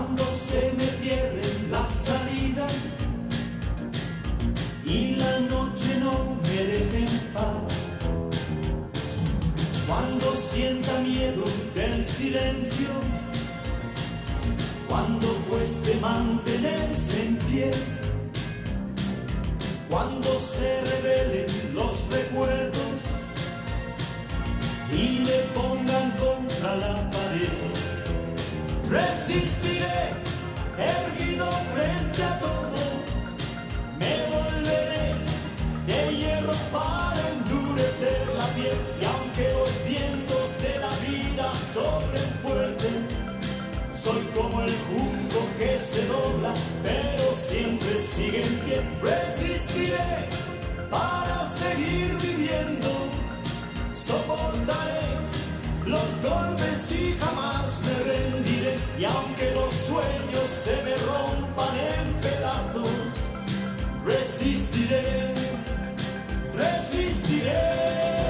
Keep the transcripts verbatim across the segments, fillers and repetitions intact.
Cuando se me cierren las salidas y la noche no me deje en paz, cuando sienta miedo del silencio, cuando cueste mantenerse en pie, cuando se revelen los recuerdos y me pongan contra la pared, resistiré erguido frente a todo, me volveré de hierro para endurecer la piel, y aunque los vientos de la vida soplen fuerte, soy como el junco que se dobla, pero siempre sigue en pie. Resistiré para seguir viviendo, soportaré los golpes y jamás me rendiré. Y aunque los sueños se me rompan en pedazos, resistiré, resistiré.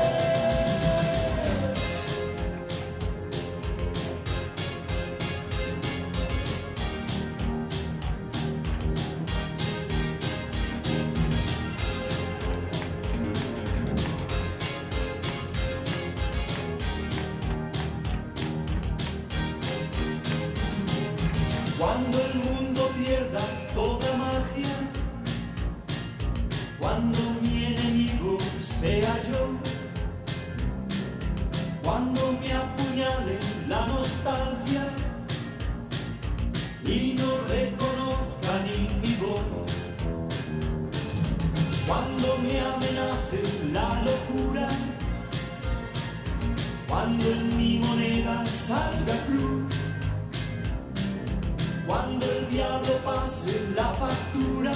Cuando el mundo pierda toda magia, cuando mi enemigo sea yo, cuando me apuñale la nostalgia y no reconozca ni mi voz, cuando me amenace la locura, cuando en mi moneda salga cruz, cuando el diablo pase la factura,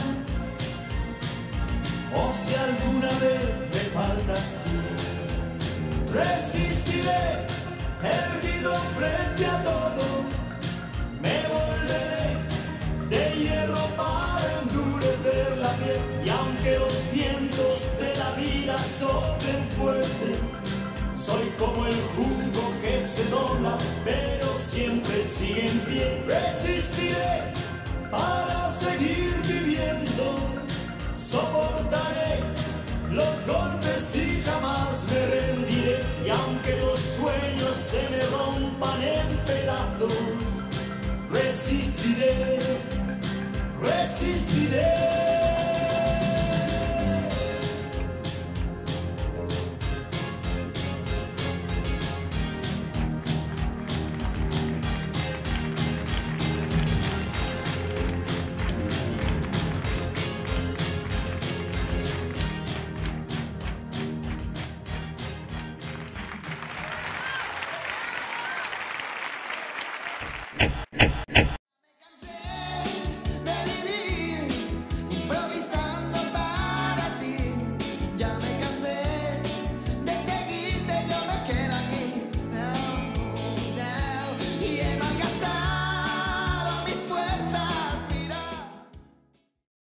o si alguna vez me faltas tú, resistiré erguido frente a todo, me volveré de hierro para endurecer la piel, y aunque los vientos de la vida soplen fuerte, soy como el junco que se dobla, pero siempre sigue en pie. Resistiré para seguir viviendo, soportaré los golpes y jamás me rendiré. Y aunque los sueños se me rompan en pedazos, resistiré, resistiré.